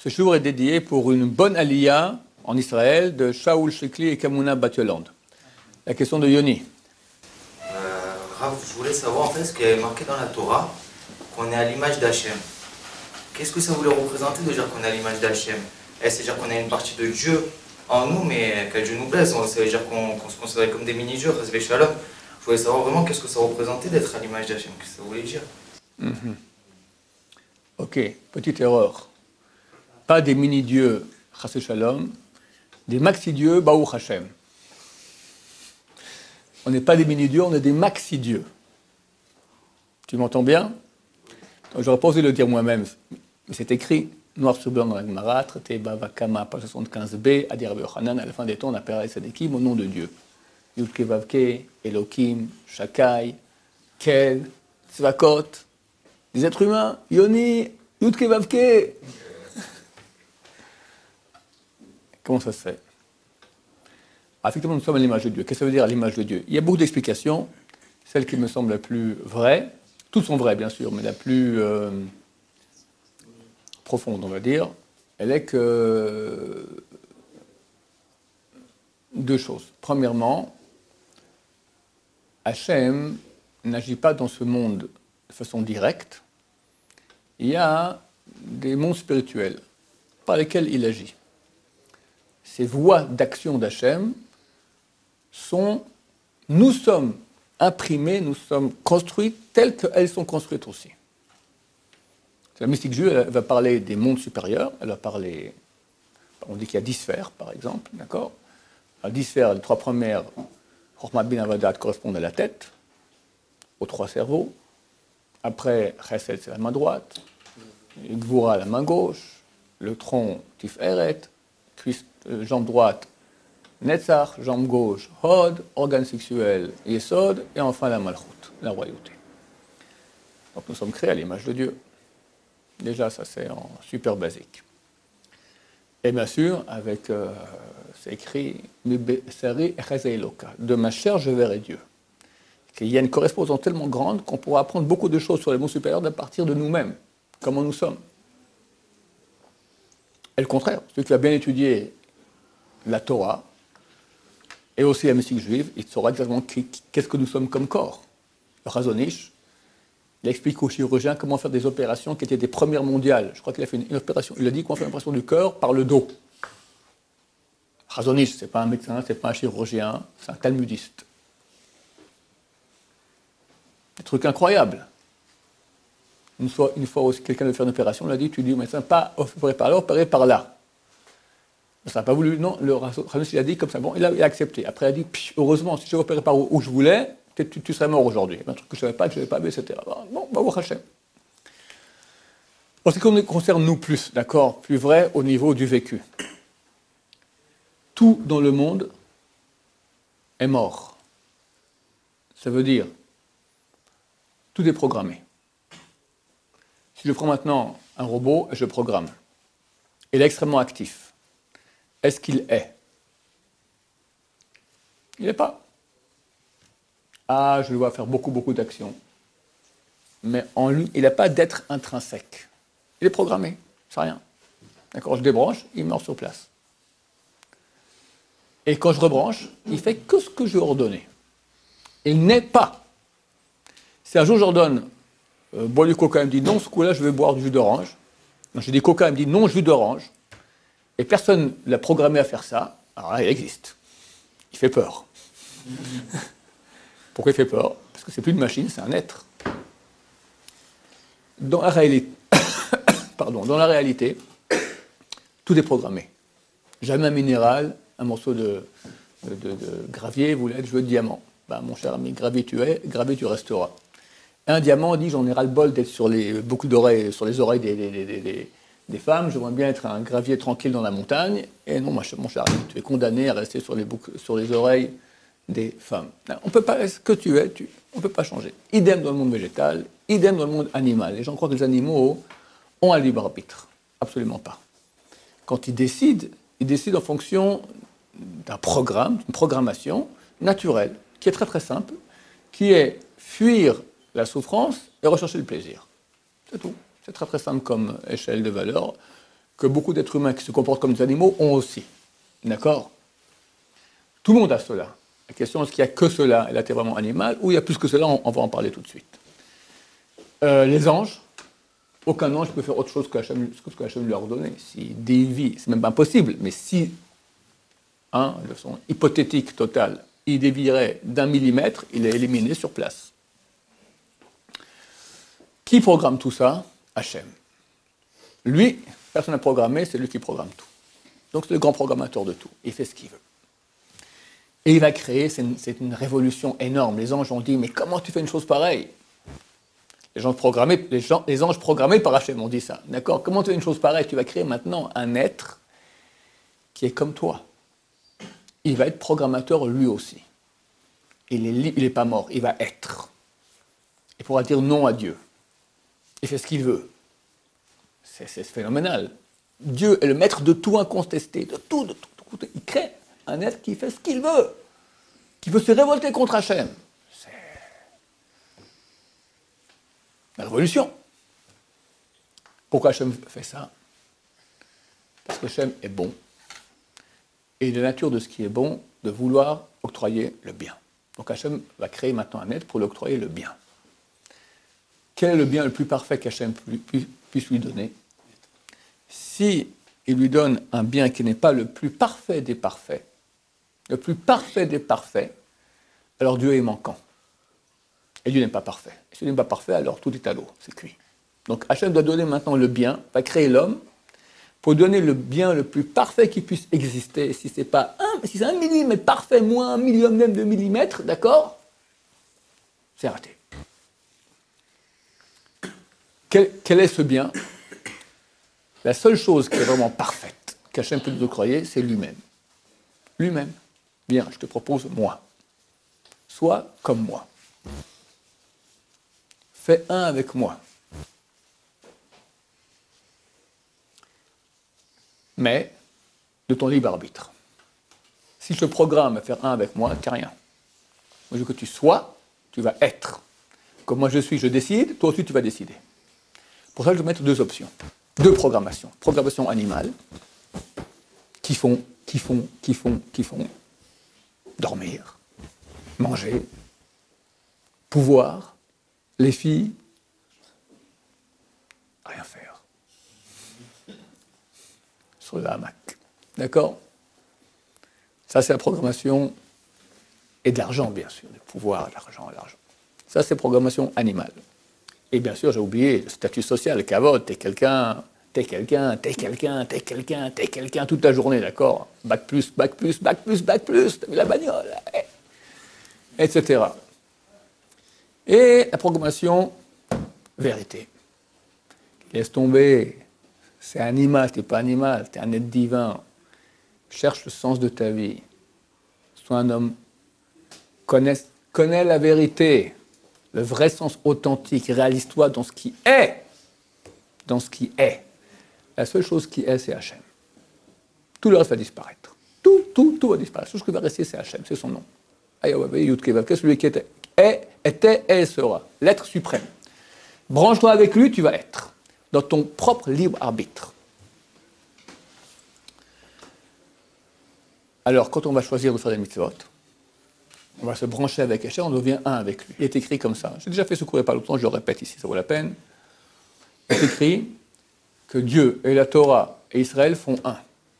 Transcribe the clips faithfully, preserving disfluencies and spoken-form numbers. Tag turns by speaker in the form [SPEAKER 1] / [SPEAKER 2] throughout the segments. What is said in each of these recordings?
[SPEAKER 1] Ce jour est dédié pour une bonne aliyah en Israël de Shaul Shikli et Kamuna Bat-Yoland. La question de Yoni.
[SPEAKER 2] Euh, Rav, je voulais savoir en fait ce qui est marqué dans la Torah, qu'on est à l'image d'Hachem. Qu'est-ce que ça voulait représenter de dire qu'on est à l'image d'Hachem? Est-ce dire qu'on a une partie de Dieu en nous, mais que Dieu nous blesse? Ça veut dire qu'on qu se considère comme des mini-dieux, Chasvé Shalom. Je voulais savoir vraiment qu'est-ce que ça représentait d'être à l'image d'Hachem, qu'est-ce que ça voulait dire.
[SPEAKER 1] Mm-hmm. Ok, petite erreur. Pas des mini-dieux, Chasvé Shalom, des maxi-dieux, Baruch Hashem. On n'est pas des mini-dieux, on est des maxi-dieux. Tu m'entends bien? J'aurais pas osé le dire moi-même, mais c'est écrit noir sur blanc dans la Gemara, traité Bava Kama, page soixante-quinze b, à dire Rabbi Yochanan, à la fin des temps, on appellerait Sadekim au nom de Dieu. Yudke Vavke, Elohim, Shakai, Kel, Tzvakot, des êtres humains, Yoni, Yudke Vavke. Comment ça se fait? Ah, effectivement, nous sommes à l'image de Dieu. Qu'est-ce que ça veut dire à l'image de Dieu? Il y a beaucoup d'explications. Celle qui me semble la plus vraie, toutes sont vraies bien sûr, mais la plus euh, profonde, on va dire, elle est que deux choses. Premièrement, Hachem n'agit pas dans ce monde de façon directe. Il y a des mondes spirituels par lesquels il agit. Ces voies d'action d'Hachem sont, nous sommes imprimées, nous sommes construites telles qu'elles sont construites aussi. La mystique juive, elle va parler des mondes supérieurs, elle va parler, on dit qu'il y a dix sphères, par exemple, d'accord? À dix sphères, les trois premières, Chokhmah Bin Avadat, correspondent à la tête, aux trois cerveaux. Après, Chesed, c'est la main droite, Gvura, la main gauche, le tronc, Tiferet, cuisse, euh, jambe droite, Netzach, jambe gauche, Hod, organe sexuel, Yesod, et enfin la Malchut, la royauté. Donc nous sommes créés à l'image de Dieu. Déjà, ça c'est en super basique. Et bien sûr, avec, euh, c'est écrit, de ma chair je verrai Dieu. Il y a une correspondance tellement grande qu'on pourra apprendre beaucoup de choses sur les mondes supérieurs à partir de nous-mêmes, comment nous sommes. Et le contraire, celui qui va bien étudier la Torah, et aussi la mystique juive, il saura exactement qu'est-ce que nous sommes comme corps. Le Chazonish, il explique aux chirurgiens comment faire des opérations qui étaient des premières mondiales. Je crois qu'il a fait une, une opération, il a dit comment faire une opération du cœur par le dos. Chazonish, ce n'est pas un médecin, ce n'est pas un chirurgien, c'est un talmudiste. Des trucs incroyables. Une fois, une fois aussi, quelqu'un veut faire une opération, on l'a dit, tu dis au médecin, pas opérer par là, opérer par là. Ça n'a pas voulu, non, le Chazonish, il a dit comme ça, bon, il a, il a accepté. Après, il a dit, heureusement, si j'ai opéré par où, où je voulais, tu, tu serais mort aujourd'hui. Un truc que je ne savais pas, que je ne savais pas, et cetera. Bon, bah, voir Hachem. En ce qui concerne nous plus, d'accord, plus vrai au niveau du vécu. Tout dans le monde est mort. Ça veut dire, tout est programmé. Si je prends maintenant un robot et je programme, il est extrêmement actif. Est-ce qu'il est? Il n'est pas. Ah, je dois faire beaucoup, beaucoup d'actions. Mais en lui, il n'a pas d'être intrinsèque. Il est programmé, c'est rien. D'accord, je débranche, il meurt sur place. Et quand je rebranche, il fait que ce que je lui ai ordonné. Il n'est pas. Si un jour j'ordonne, euh, bois du coca, il me dit non, ce coup-là, je vais boire du jus d'orange. Je dis coca, il me dit non, jus d'orange. Et personne ne l'a programmé à faire ça, alors là, il existe. Il fait peur. Pourquoi il fait peur? Parce que c'est plus une machine, c'est un être. Dans la réalité, pardon, dans la réalité, tout est programmé. Jamais un minéral, un morceau de, de, de, de gravier voulait être, je veux de diamant. Ben, mon cher ami, gravier tu es, gravier tu resteras. Un diamant dit, j'en ai ras-le-bol d'être sur les boucles d'oreilles, sur les oreilles des, des, des, des, des femmes, j'aimerais bien être un gravier tranquille dans la montagne. Et non, mon cher ami, tu es condamné à rester sur les, boucles, sur les oreilles des femmes. On peut pas, ce que tu es, tu, on ne peut pas changer. Idem dans le monde végétal, idem dans le monde animal. Les gens croient que les animaux ont un libre arbitre. Absolument pas. Quand ils décident, ils décident en fonction d'un programme, d'une programmation naturelle, qui est très très simple, qui est fuir la souffrance et rechercher le plaisir. C'est tout. C'est très très simple comme échelle de valeur. que beaucoup d'êtres humains qui se comportent comme des animaux ont aussi. D'accord? Tout le monde a cela. La question, est-ce qu'il n'y a que cela, et là, tu es vraiment animal, ou il y a plus que cela, on, on va en parler tout de suite. Euh, les anges, aucun ange ne peut faire autre chose que Hachem, que ce que Hachem lui a ordonné. S'il dévie, c'est même pas impossible, mais si, hein, de façon hypothétique totale, il dévierait d'un millimètre, il est éliminé sur place. Qui programme tout ça? Hachem. Lui, personne n'a programmé, c'est lui qui programme tout. Donc c'est le grand programmateur de tout. Il fait ce qu'il veut. Et il va créer, c'est une, c'est une révolution énorme. Les anges ont dit, mais comment tu fais une chose pareille? Les, gens programmés, les, gens, les anges programmés par Hachem ont dit ça. D'accord? Comment tu fais une chose pareille? Tu vas créer maintenant un être qui est comme toi. Il va être programmateur lui aussi. Il n'est il est pas mort, il va être. Il pourra dire non à Dieu. Il fait ce qu'il veut. C'est, c'est phénoménal. Dieu est le maître de tout incontesté, de tout, de tout, de tout. Il crée un être qui fait ce qu'il veut, qui veut se révolter contre Hachem. C'est la révolution. Pourquoi Hachem fait ça? Parce que Hachem est bon. Et la nature de ce qui est bon, de vouloir octroyer le bien. Donc Hachem va créer maintenant un être pour lui octroyer le bien. Quel est le bien le plus parfait qu'Hachem puisse lui donner? Si il lui donne un bien qui n'est pas le plus parfait des parfaits, le plus parfait des parfaits, alors Dieu est manquant. Et Dieu n'est pas parfait. Et si Dieu n'est pas parfait, alors tout est à l'eau, c'est cuit. Donc Hachem doit donner maintenant le bien, va créer l'homme, pour donner le bien le plus parfait qui puisse exister. Si c'est pas un, si c'est un millimètre parfait, moins un million même de millimètres, d'accord? C'est raté. Quel, quel est ce bien? La seule chose qui est vraiment parfaite, qu'Hachem peut nous croire, c'est lui-même. Lui-même. Bien, je te propose moi. Sois comme moi. Fais un avec moi. Mais de ton libre arbitre. Si je te programme à faire un avec moi, tu n'as rien. Moi, je veux que tu sois, tu vas être. Comme moi je suis, je décide, toi aussi tu vas décider. Pour ça, je vais mettre deux options. Deux programmations. Programmation animale, qui font, qui font, qui font, qui font dormir, manger, pouvoir, les filles, rien faire. Sur le hamac. D'accord? Ça, c'est la programmation, et de l'argent, bien sûr, le pouvoir, l'argent, l'argent. Ça, c'est programmation animale. Et bien sûr, j'ai oublié le statut social, le kavod, t'es quelqu'un, t'es quelqu'un, t'es quelqu'un, t'es quelqu'un, t'es quelqu'un toute la journée, d'accord? Bac plus, bac plus, bac plus, bac plus, t'as vu la bagnole, et cetera. Et la programmation, vérité. Laisse tomber, c'est animal, t'es pas animal, t'es un être divin. Cherche le sens de ta vie. Sois un homme, connais, connais la vérité. Le vrai sens authentique, réalise-toi dans ce qui est. Dans ce qui est. La seule chose qui est, c'est Hachem. Tout le reste va disparaître. Tout, tout, tout va disparaître. Tout ce qui va rester, c'est Hachem, c'est son nom. Celui qui était, est, était et sera. L'être suprême. Branche-toi avec lui, tu vas être. Dans ton propre libre arbitre. Alors, quand on va choisir de faire des mitzvot, on va se brancher avec Hachem, on devient un avec lui. Il est écrit comme ça. J'ai déjà fait ce cours il n'y a pas longtemps, je le répète ici, ça vaut la peine. Il est écrit que Dieu et la Torah et Israël font un.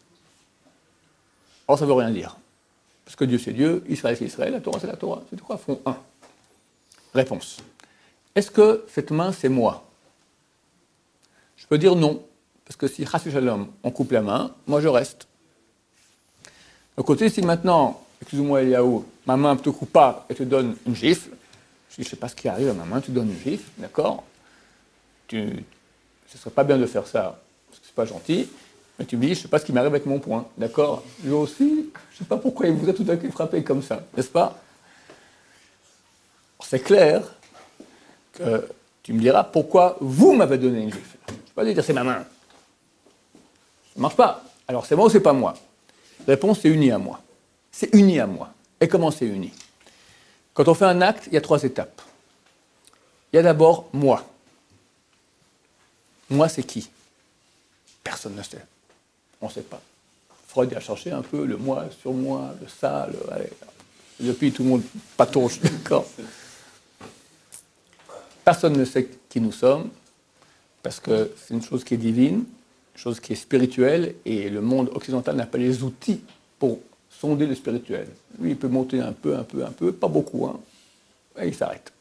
[SPEAKER 1] Or, ça ne veut rien dire. Parce que Dieu c'est Dieu, Israël c'est Israël, la Torah c'est la Torah. C'est quoi font un? Réponse. Est-ce que cette main c'est moi? Je peux dire non. Parce que si Chas Shalom, on coupe la main, moi je reste. Au côté, si maintenant, excuse-moi Eliaou, ma main ne te coupe pas et te donne une gifle, je ne sais pas ce qui arrive à ma main, tu donnes une gifle, d'accord? Tu, ce ne serait pas bien de faire ça, parce que ce n'est pas gentil, mais tu me dis, je ne sais pas ce qui m'arrive avec mon poing, d'accord? Lui aussi, je ne sais pas pourquoi il vous a tout à coup frappé comme ça, n'est-ce pas? C'est clair que tu me diras pourquoi vous m'avez donné une gifle. Je ne peux pas lui dire c'est ma main. Ça ne marche pas. Alors c'est moi ou c'est pas moi? La réponse, c'est uni à moi. C'est uni à moi. Et comment c'est uni? Quand on fait un acte, il y a trois étapes. Il y a d'abord moi. Moi, c'est qui? Personne ne sait. On ne sait pas. Freud a cherché un peu le moi, sur moi, le ça, le... Allez, depuis, tout le monde patauge, d'accord. Personne ne sait qui nous sommes, parce que c'est une chose qui est divine, une chose qui est spirituelle, et le monde occidental n'a pas les outils pour sonder le spirituel. Lui, il peut monter un peu, un peu, un peu, pas beaucoup, hein, et il s'arrête.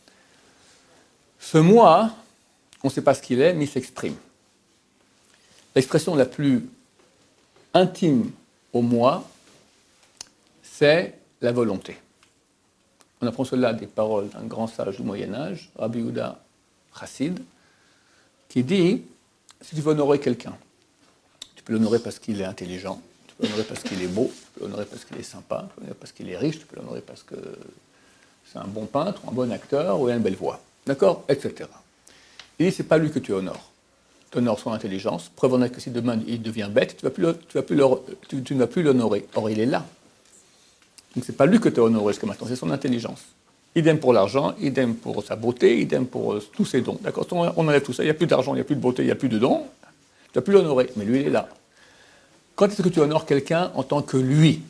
[SPEAKER 1] Ce moi, on ne sait pas ce qu'il est, mais il s'exprime. L'expression la plus intime au moi, c'est la volonté. On apprend cela des paroles d'un grand sage du Moyen-Âge, Rabbi Yehuda Chassid, qui dit, si tu veux honorer quelqu'un, tu peux l'honorer parce qu'il est intelligent, tu peux l'honorer parce qu'il est beau, tu peux l'honorer parce qu'il est sympa, tu peux l'honorer parce qu'il est riche, tu peux l'honorer parce que c'est un bon peintre, un bon acteur, ou il a une belle voix. D'accord, et cetera. Il dit, c'est pas lui que tu honores. Tu honores son intelligence. Preuve en est que si demain il devient bête, tu, vas plus le, tu, vas plus le, tu, tu ne vas plus l'honorer. Or, il est là. Donc, c'est pas lui que tu as honoré jusqu'à maintenant, c'est son intelligence. Idem pour l'argent, idem pour sa beauté, idem pour euh, tous ses dons. D'accord, on enlève tout ça. Il n'y a plus d'argent, il n'y a plus de beauté, il n'y a plus de dons. Tu ne vas plus l'honorer. Mais lui, il est là. Quand est-ce que tu honores quelqu'un en tant que lui?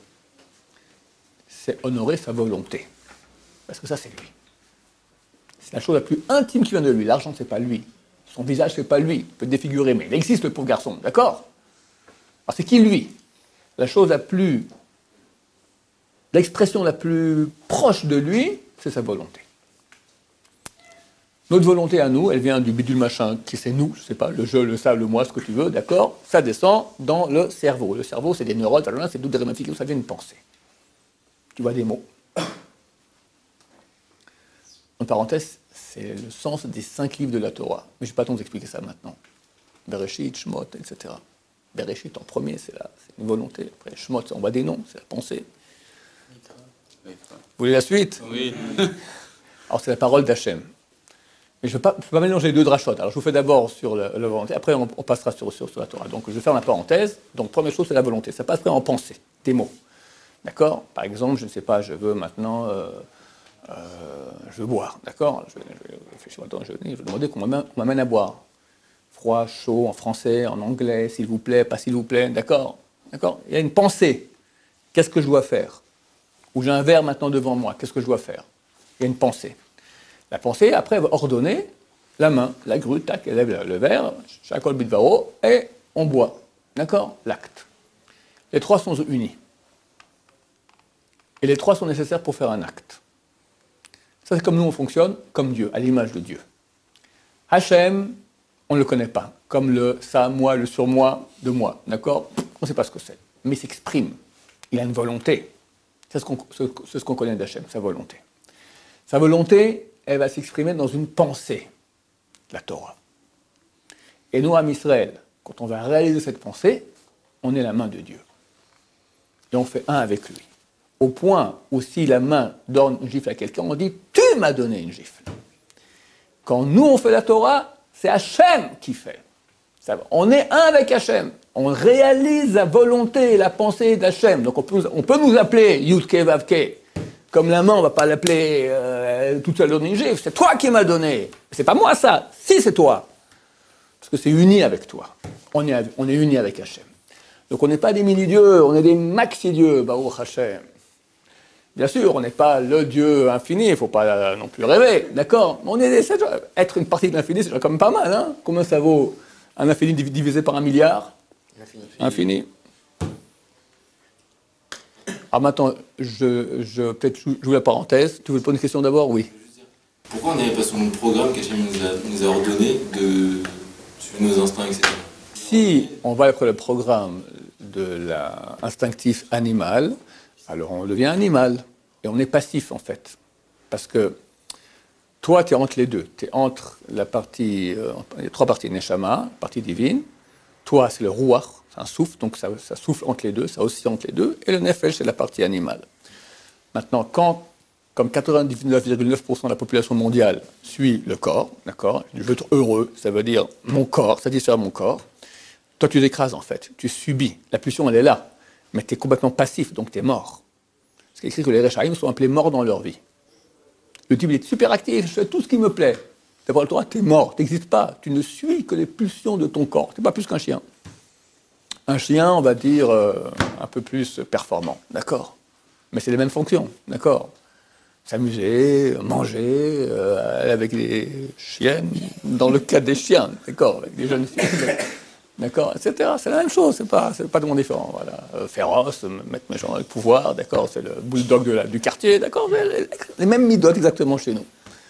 [SPEAKER 1] C'est honorer sa volonté. Parce que ça, c'est lui. C'est la chose la plus intime qui vient de lui. L'argent, c'est pas lui. Son visage, c'est pas lui. Il peut défigurer, mais il existe, le pauvre garçon. D'accord? Alors, c'est qui, lui? La chose la plus... L'expression la plus proche de lui, c'est sa volonté. Notre volonté à nous, elle vient du bidule machin, qui c'est nous, je sais pas, le je, le ça, le moi, ce que tu veux, d'accord? Ça descend dans le cerveau. Le cerveau, c'est des neurones, c'est toutes des ramifications, ça vient d'une pensée. Tu vois des mots. En parenthèse, c'est le sens des cinq livres de la Torah. Mais je n'ai pas le temps d'expliquer ça maintenant. Bereshit, Shemot, et cetera. Bereshit, en premier, c'est, la, c'est une volonté. Après, Shemot, on voit des noms, c'est la pensée. Vous voulez la suite?
[SPEAKER 3] Oui.
[SPEAKER 1] Alors, c'est la parole d'Hachem. Mais je ne veux, veux pas mélanger les deux drachotes. Alors, je vous fais d'abord sur la, la volonté, après, on, on passera sur, sur, sur la Torah. Donc, je vais faire ma parenthèse. Donc, première chose, c'est la volonté. Ça passe après en pensée, des mots. D'accord? Par exemple, je ne sais pas, je veux maintenant... Euh, Euh, je veux boire, d'accord? Je, je, je, je, attends, je, je vais demander qu'on m'amène, qu'on m'amène à boire. Froid, chaud, en français, en anglais, s'il vous plaît, pas s'il vous plaît, d'accord? D'accord? Il y a une pensée. Qu'est-ce que je dois faire? Ou j'ai un verre maintenant devant moi, qu'est-ce que je dois faire? Il y a une pensée. La pensée, après, elle va ordonner la main, la grue, tac, elle lève le, le verre, chacol bitvaro, et on boit. D'accord? L'acte. Les trois sont unis. Et les trois sont nécessaires pour faire un acte. Ça, c'est comme nous, on fonctionne, comme Dieu, à l'image de Dieu. Hachem, on ne le connaît pas, comme le ça, moi, le surmoi de moi, d'accord? On ne sait pas ce que c'est, mais il s'exprime. Il a une volonté. C'est ce qu'on, c'est ce qu'on connaît d'Hachem, sa volonté. Sa volonté, elle va s'exprimer dans une pensée, la Torah. Et nous, à Israël, quand on va réaliser cette pensée, on est la main de Dieu. Et on fait un avec lui. Au point où si la main donne une gifle à quelqu'un, on dit « tu m'as donné une gifle ». Quand nous on fait la Torah, c'est Hachem qui fait. Ça, on est un avec Hachem. On réalise la volonté et la pensée d'Hachem. Donc on peut, on peut nous appeler Yudke Vavke. Comme la main, on ne va pas l'appeler euh, toute seule donner une gifle. C'est toi qui m'as donné. C'est pas moi ça. Si, c'est toi. Parce que c'est uni avec toi. On est, on est uni avec Hachem. Donc on n'est pas des mini-dieux, on est des maxi-dieux, Baruch Hachem. Bien sûr, on n'est pas le Dieu infini, il ne faut pas non plus rêver, d'accord? On est des, être une partie de l'infini, c'est quand même pas mal, hein? Combien ça vaut un infini divisé par un milliard? Infini. Infini. Alors maintenant, je, je, peut-être j'ouvre la parenthèse. Tu veux te poser une question d'abord? Oui.
[SPEAKER 3] Pourquoi on n'avait pas sur le programme qu'Hachem nous a, nous a ordonné de suivre nos instincts, et cetera?
[SPEAKER 1] Si on va après le programme de l'instinctif animal, alors on devient animal, et on est passif en fait. Parce que toi, tu es entre les deux. Tu es entre la partie, euh, il y a trois parties, Neshama, partie divine. Toi, c'est le Ruach, c'est un souffle, donc ça, ça souffle entre les deux, ça oscille entre les deux. Et le Nefesh, c'est la partie animale. Maintenant, quand, comme quatre-vingt-dix-neuf virgule neuf pour cent de la population mondiale suit le corps, d'accord, je veux être heureux, ça veut dire mon corps, satisfaire mon corps, toi, tu t'écrases en fait, tu subis. La pulsion, elle est là. Mais tu es complètement passif, donc tu es mort. C'est écrit que les Rechaïm sont appelés morts dans leur vie. Le type il est super actif, je fais tout ce qui me plaît. D'avoir la Torah, tu es mort, tu n'existes pas. Tu ne suis que les pulsions de ton corps. Tu n'es pas plus qu'un chien. Un chien, on va dire, euh, un peu plus performant, d'accord? Mais c'est les mêmes fonctions, d'accord? S'amuser, manger, euh, aller avec les chiennes, dans le cas des chiens, d'accord? Avec des jeunes filles, d'accord? et cetera. C'est la même chose, c'est pas, c'est pas tellement différent, voilà. Euh, féroce, mettre mes gens dans le pouvoir, d'accord? C'est le bulldog de la, du quartier, d'accord? Les, les mêmes midotes exactement chez nous.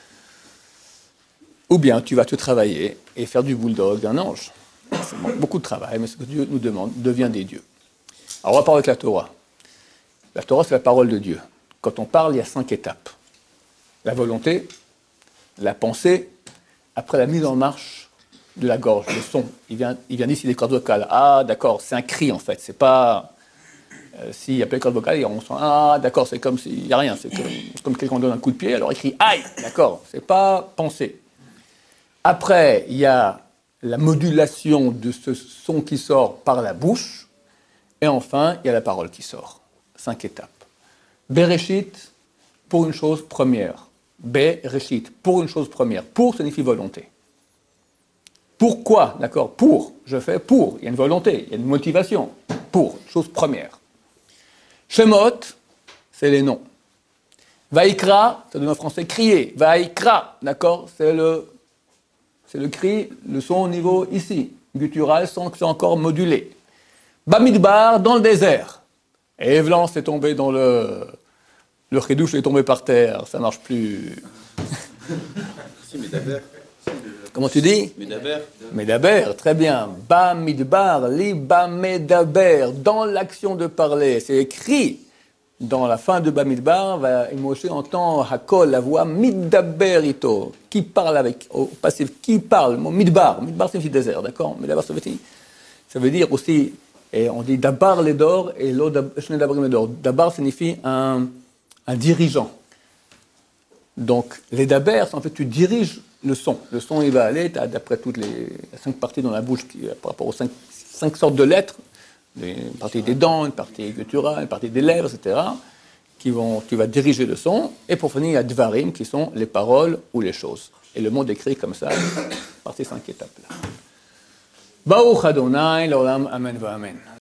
[SPEAKER 1] Ou bien tu vas te travailler et faire du bulldog d'un ange. C'est beaucoup de travail, mais ce que Dieu nous demande devient des dieux. Alors on va parler avec la Torah. La Torah, c'est la parole de Dieu. Quand on parle, il y a cinq étapes. La volonté, la pensée, après la mise en marche de la gorge, le son. Il vient, il vient d'ici des cordes vocales. Ah, d'accord, c'est un cri en fait. C'est pas... Euh, s'il n'y a pas les cordes vocales, on sent... Ah, d'accord, c'est comme s'il n'y a rien. C'est comme, comme quelqu'un donne un coup de pied, alors il crie « Aïe !» D'accord, c'est pas penser. Après, il y a la modulation de ce son qui sort par la bouche. Et enfin, il y a la parole qui sort. Cinq étapes. Bereshit, pour une chose première. Bereshit, pour une chose première. Pour signifie volonté. Pourquoi? D'accord? Pour. Je fais pour. Il y a une volonté, il y a une motivation. Pour. Chose première. Shemot, c'est les noms. Vaikra, ça donne en français crier. Vaikra, d'accord? C'est le... C'est le cri, le son au niveau ici, guttural, sans que c'est encore modulé. Bamidbar, dans le désert. Et Evlan s'est tombé dans le... Le chidouche est tombé par terre, ça ne marche plus.
[SPEAKER 4] Si, Medaber.
[SPEAKER 1] Comment tu dis?
[SPEAKER 4] Medaber.
[SPEAKER 1] Medaber, très bien. Bamidbar, li bamedaber, dans l'action de parler. C'est écrit. Dans la fin de Bamidbar, Moshe entend Hakol, la voix, Middaber ito, qui parle avec, au passif, qui parle, Midbar, Midbar signifie désert, d'accord? Midbar, ça veut dire, ça veut dire aussi, et on dit Dabar l'Edor, et l'autre, Shnei l'Edor. Dabar signifie un, un dirigeant. Donc, les Daber, en fait, tu diriges le son. Le son, il va aller, tu as d'après toutes les cinq parties dans la bouche, qui, par rapport aux cinq, cinq sortes de lettres, une partie des dents, une partie gutturale, une partie des lèvres, et cetera, qui vont, tu vas diriger le son, et pour finir, il y a Dvarim, qui sont les paroles ou les choses. Et le monde écrit comme ça, par ces cinq étapes-là. Baruch Adonai, l'olam, amen va amen.